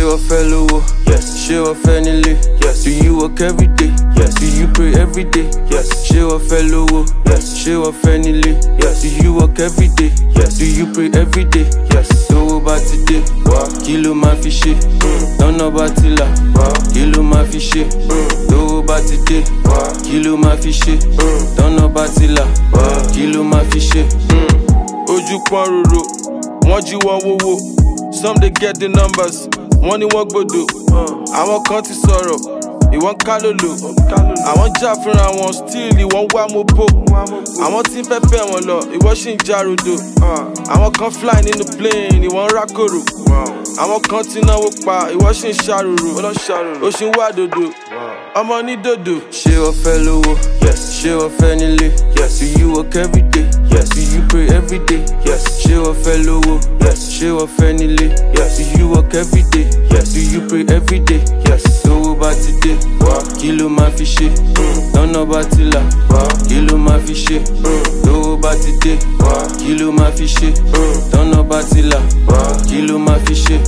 o fẹ́ lówó? Yes. Ṣé o fẹ́ nílé? Yes. Do you work every day? Yes. Do you pray every day? Yes. Ṣé o fẹ́ lówó? Yes. Ṣé o fẹ́ nílé? Yes. Do you work every day? Yes. Do you pray every day? Yes. Tówó bá ti dé, kí ló máa fi ṣe? Tọ́nà bá ti là, kí ló máa fi ṣe? Tówó bá ti dé, kí ló máa fi ṣe? Tọ́nà bá ti là, kí ló máa fi ṣe? Ojú pọ́n roro, wọ́n jí wọ́n wówó. Some dey get the numbers, wọ́n ní wọ́n gbòdò. Àwọn kan ti sọ̀rọ̀, ìwọ́n ká lòlò. Àwọn jà fúnra wọn, still ìwọ́n wá mopo. Àwọn tí ń fẹ́ bẹ̀ wọ́n lọ, ìwọ́n ṣì ń já rodo. Àwọn kan fly nínú plane, ìwọ́n ń rákòrò. Àwọn kan ti náwó pa, ìwọ́n ṣì ń ṣàròrò. Ó ṣì ń wá dòdò, ọmọ ní dòdò. Ṣé o fẹ́ lówó? Yes. Ṣé o fẹ́ nílé? Yes. Do you work every day? Yes. Do you pray every day? Yes. Ṣé o fẹ́ lówó? Yes. Ṣé o fẹ́ nílé? Yes. Do you work every day? Yes. Do you pray every day? Yes. Tówó bá ti dé, kí ló máa fi ṣe? Tọ́nà bá ti là, kí ló máa fi ṣe? Tówó bá ti dé, kí ló máa fi ṣe? Tọ́nà bá ti là, kí ló máa fi ṣe?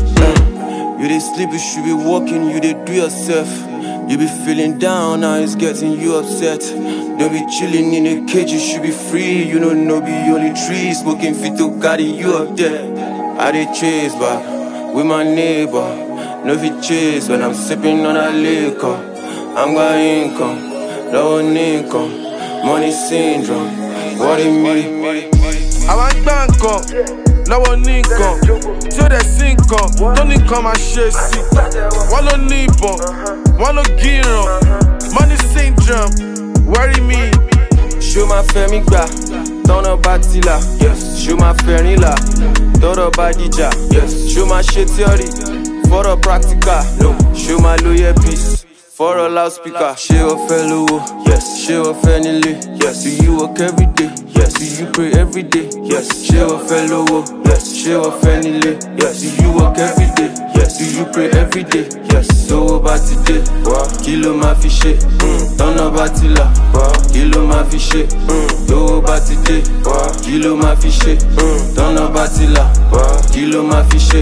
You dey sleep, you should be walking, you dey do yourself. You be feeling down, now it's getting you upset. Don't be chilling in a cage, you should be free. You don't know be only tree smoking fit to carry you up there. I dey chase back with my neighbor. No fit chase when I'm sipping on a liquor. I'm got income, low income, money syndrome. What it mean? Àwọn gbá nǹkan lọ́wọ́ ní nǹkan tí ó dẹ̀ sí nǹkan tó ní nǹkan máa ṣe sí. Wọ́n ló ní ìbọn, wọ́n ló gíran, money syndrome, worry me. Ṣó máa fẹ́ mi gbà, tọ́nà bá ti là. Ṣó máa fẹ́ rìn là, tọ́rọ̀ bá dìjà. Ṣó máa ṣe theory, fọ́rọ̀ practical. Ṣó máa lo earpiece, fọ́rọ̀ loudspeaker. Ṣé o fẹ́ lówó? Yes. Ṣé o fẹ́ nílé? Yes. Do you work every day? Yes. Do you pray every day? Yes. Ṣé o fẹ́ lówó? Yes. Ṣé o fẹ́ nílé? Yes. Do you work every day? Yes. Do you pray every day? Yes. Tówó bá ti dé, kí ló máa fi ṣe? Tọ́nà bá ti là, kí ló máa fi ṣe? Tówó bá ti dé, kí ló máa fi ṣe? Tọ́nà bá ti là, kí ló máa fi ṣe?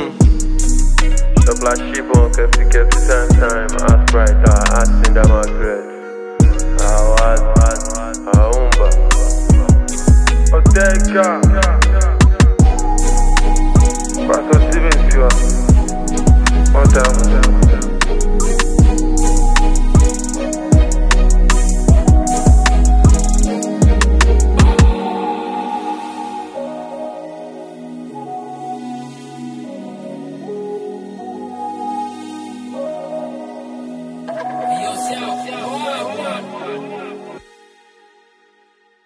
The black sheep on kept time, ask right, ask in the market. Umba. Oteka.